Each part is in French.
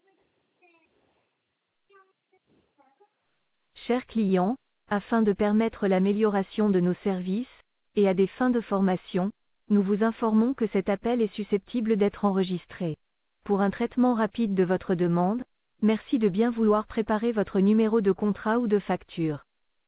Chers clients, afin de permettre l'amélioration de nos services, et à des fins de formation, nous vous informons que cet appel est susceptible d'être enregistré. Pour un traitement rapide de votre demande, merci de bien vouloir préparer votre numéro de contrat ou de facture.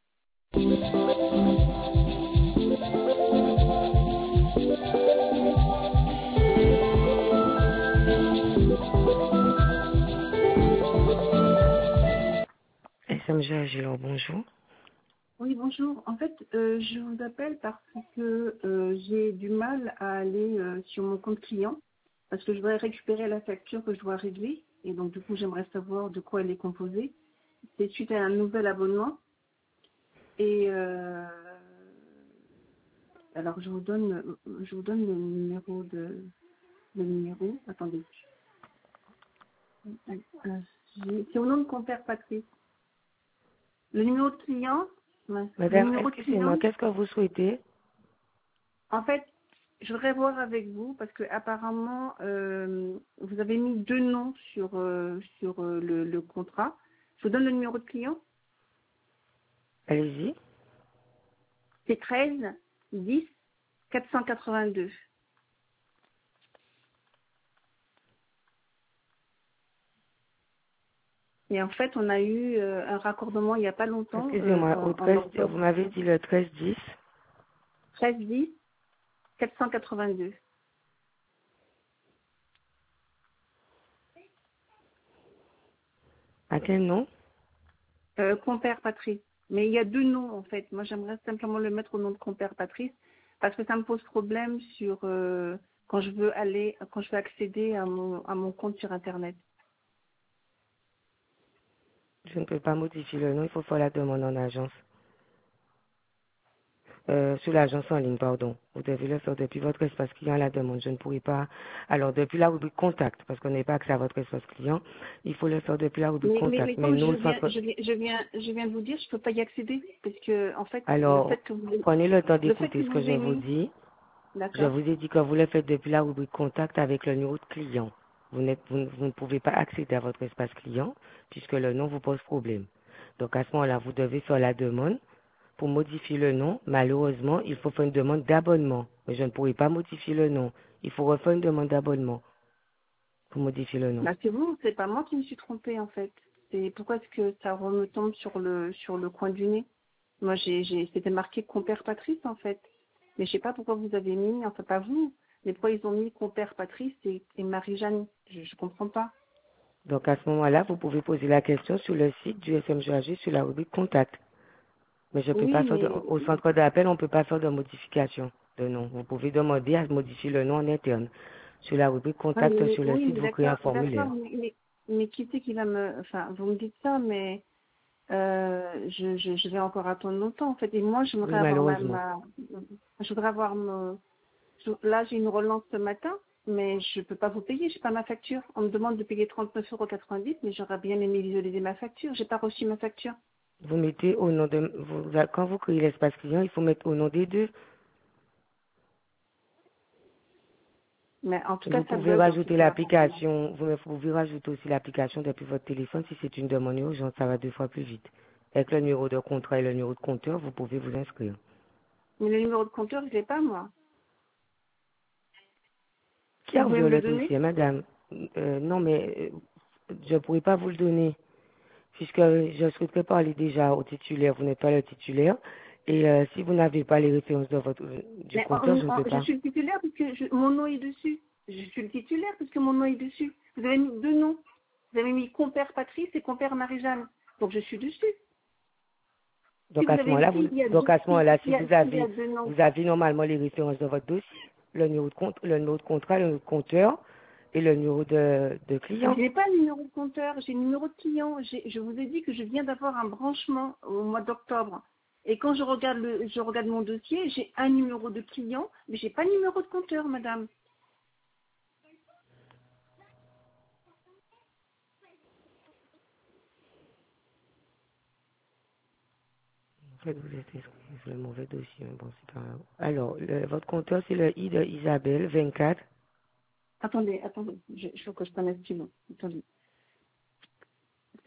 SMG Agilor, bonjour. Oui, bonjour. En fait, je vous appelle parce que j'ai du mal à aller sur mon compte client parce que je voudrais récupérer la facture que je dois régler et donc du coup j'aimerais savoir de quoi elle est composée. C'est suite à un nouvel abonnement et alors je vous donne le numéro. Attendez. C'est au nom de compère Patrice. Le numéro de client. Le Madame, numéro de excusez-moi, client. qu'est-ce que vous souhaitez? En fait, je voudrais voir avec vous parce que apparemment vous avez mis deux noms sur le contrat. Je vous donne le numéro de client. Allez-y. C'est 13 10 482. Et en fait, on a eu un raccordement il n'y a pas longtemps. Excusez-moi, au En 13, vous octobre. m'avez dit le 13-10. 13 10 482. À quel nom? Compère Patrice. Mais il y a deux noms en fait. Moi, j'aimerais simplement le mettre au nom de compère Patrice parce que ça me pose problème sur quand je veux accéder à mon compte sur Internet. Je ne peux pas modifier le nom, il faut faire la demande en agence. Sur l'agence en ligne, pardon. Vous devez le faire depuis votre espace client à la demande. Je ne pourrai pas. Alors, depuis la rubrique contact, parce qu'on n'est pas accès à votre espace client, il faut le faire depuis la rubrique Mais contact. Mais comme nous, je le viens, centre. je viens de vous dire, je peux pas y accéder parce que en fait, Alors, prenez le temps le fait d'écouter que ce vous que je ayez vous mis, dis. Je d'accord. vous ai dit que vous le faites depuis la rubrique contact avec le numéro de client. Vous ne pouvez pas accéder à votre espace client puisque le nom vous pose problème. Donc à ce moment-là, vous devez faire la demande. Pour modifier le nom, malheureusement, il faut faire une demande d'abonnement. Mais je ne pourrai pas modifier le nom. Il faut refaire une demande d'abonnement pour modifier le nom. Bah c'est vous, c'est pas moi qui me suis trompée en fait. C'est pourquoi est-ce que ça me tombe sur le coin du nez. Moi c'était marqué compère Patrice en fait. Mais je sais pas pourquoi vous avez mis, enfin pas vous, mais pourquoi ils ont mis compère Patrice et Marie-Jeanne. Je comprends pas. Donc à ce moment-là, vous pouvez poser la question sur le site du SMGAG sur la rubrique contact. Mais je peux pas Oui, faire mais au centre d'appel, on ne peut pas faire de modification de nom. Vous pouvez demander à modifier le nom en interne. Sur la rubrique ouais, contact sur le oui, site, mais vous créez un d'accord, formulaire. mais qui c'est qui va enfin vous me dites ça, mais je vais encore attendre longtemps en fait. Et moi Oui, j'aimerais avoir malheureusement. je voudrais avoir là j'ai une relance ce matin, mais je peux pas vous payer, j'ai pas ma facture. On me demande de payer 39,90 €, mais j'aurais bien aimé visualiser ma facture. J'ai pas reçu ma facture. Vous mettez au nom de quand vous créez l'espace client, il faut mettre au nom des deux. Mais en tout cas Vous ça pouvez bug en tout rajouter cas. l'application, vous pouvez rajouter aussi l'application depuis votre téléphone si c'est une demande urgente, ça va 2 fois plus vite. Avec le numéro de contrat et le numéro de compteur, vous pouvez vous inscrire. Mais le numéro de compteur je l'ai pas moi. Qui Vous a pouvez ouvert me le le donner? dossier, madame? Non, mais je ne pourrais pas vous le donner, puisque je souhaiterais parler déjà au titulaire. Vous n'êtes pas le titulaire. Et si vous n'avez pas les références de du Mais compteur, je ne peux je pas. suis le titulaire parce que mon nom est dessus. Je suis le titulaire parce que mon nom est dessus. Vous avez mis deux noms. Vous avez mis compère Patrice et compère Marie-Jeanne. Donc je suis dessus. Si Donc vous à ce avez, moment-là, s'il y a donc deux, à ce moment-là, si s'il y a deux noms. vous avez normalement les références de votre dossier, le numéro de compte, le numéro de contrat, le numéro de compteur et le numéro de Je client. n'ai pas le numéro de compteur, j'ai le numéro de client. Je vous ai dit que je viens d'avoir un branchement au mois d'octobre. Et quand je regarde mon dossier, j'ai un numéro de client, mais j'ai pas le numéro de compteur, madame. En fait, vous êtes inscrit sur le mauvais dossier, mais bon, c'est pas grave. Alors, votre compteur, c'est le I de Isabelle 24. Attendez, il faut que je prenne un stylo. Attendez.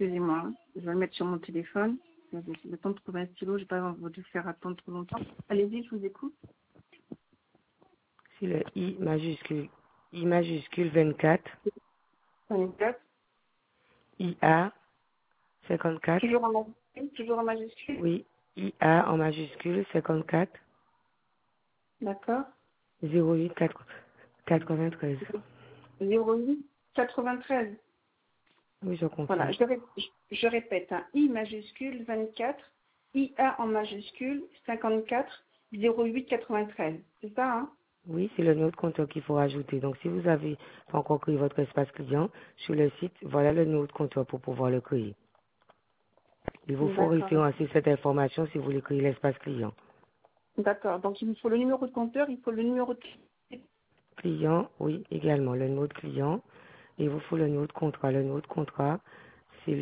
excusez-moi, hein. Je vais le mettre sur mon téléphone. Le temps de trouver un stylo, je n'ai pas dû faire attendre trop longtemps. Allez-y, je vous écoute. C'est le I majuscule 24, 24. IA 54, Toujours en majuscule. oui, IA en majuscule 54, D'accord. 08 93. 08 93. Oui, je confirme. Voilà, je répète, hein, I majuscule 24, IA en majuscule 54, 08 93. C'est ça, hein? Oui, c'est le numéro de compteur qu'il faut rajouter. Donc, si vous avez pas encore créé votre espace client, sur le site, voilà le numéro de compteur pour pouvoir le créer. Il vous faut D'accord. référencer cette information si vous voulez créer l'espace client. D'accord. Donc, il vous faut le numéro de compteur, il faut le numéro de... Client, oui, également, le numéro de client. Il vous faut le numéro de contrat. Le numéro de contrat, c'est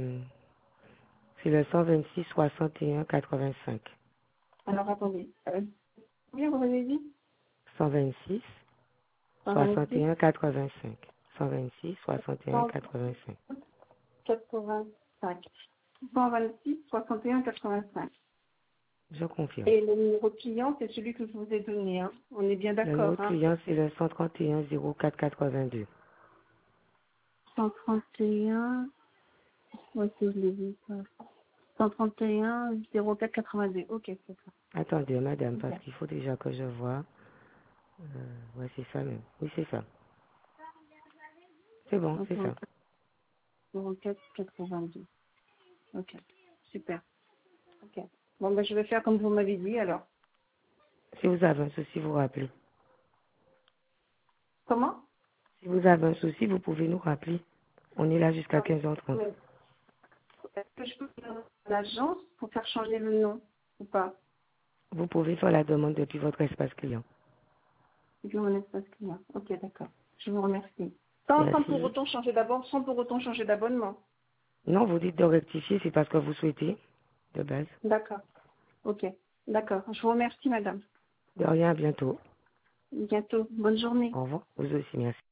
le 126 61 85. Alors, attendez. Combien vous avez dit? 126 126, 61 85. 126 61 85. 85. 126, 61, 85. Je confirme. Et le numéro de client, c'est celui que je vous ai donné, hein. On est bien Le numéro d'accord, de hein? client, c'est le 131 04 82. 131, ouais, je l'ai vu, ça. 131, 04, 82. Ok, c'est ça. Attendez, madame, Ok. parce qu'il faut déjà que je vois. Ouais, c'est ça même. Oui, c'est ça. C'est bon, c'est ça. 04, 82. Ok, super. Ok. Bon, ben, je vais faire comme vous m'avez dit, alors. Si vous avez un souci, vous rappelez. Comment? Si vous avez un souci, vous pouvez nous rappeler. On est là jusqu'à 15h30. Ouais. Est-ce que je peux faire l'agence pour faire changer le nom ou pas? Vous pouvez faire la demande depuis votre espace client. Je mon espace client. Ok, d'accord. Je vous remercie. Sans pour Merci. autant changer d'abord, sans pour autant changer d'abonnement. Non, vous dites de rectifier, c'est parce que vous souhaitez, de base. D'accord. Ok. D'accord. Je vous remercie, madame. De rien, à bientôt. Bientôt. Bonne journée. Au revoir. Vous aussi, merci.